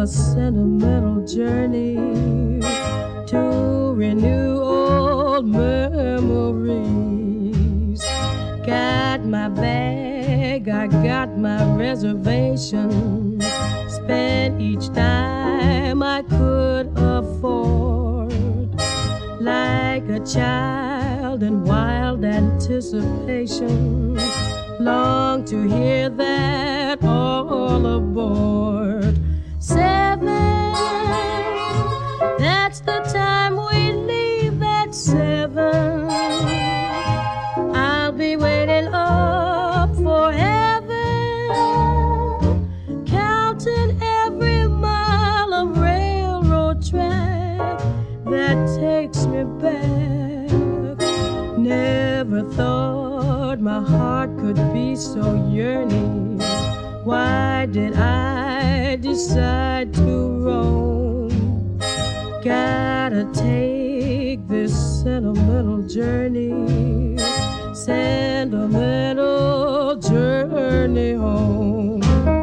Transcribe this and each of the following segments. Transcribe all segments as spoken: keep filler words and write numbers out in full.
a sentimental journey to renew old memories. Got my bag, I got my reservation. Spent each time I could afford, like a child in wild anticipation. Long to hear that all aboard. Seven, that's the time we leave at seven. I'll be waiting up for heaven, counting every mile of railroad track that takes me back. Never thought my heart could be so yearning. Why did I decide to roam? Gotta take this sentimental journey, sentimental journey home.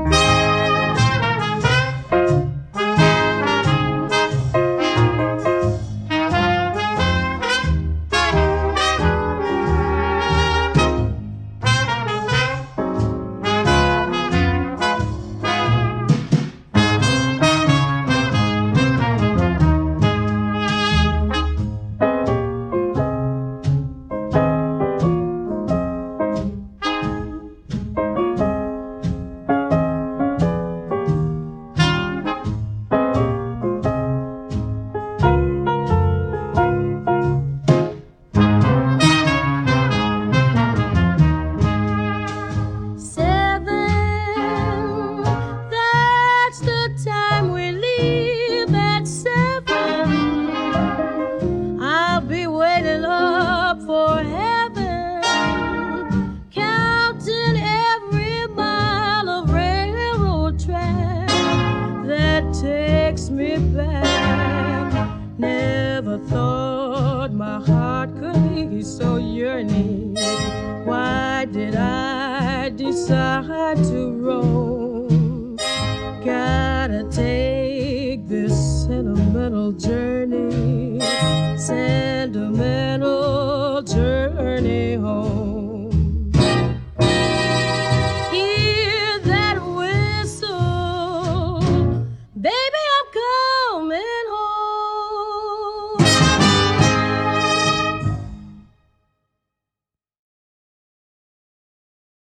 Takes me back. Never thought my heart could be so yearning. Why did I decide to roam? Gotta take this sentimental journey, sentimental journey home.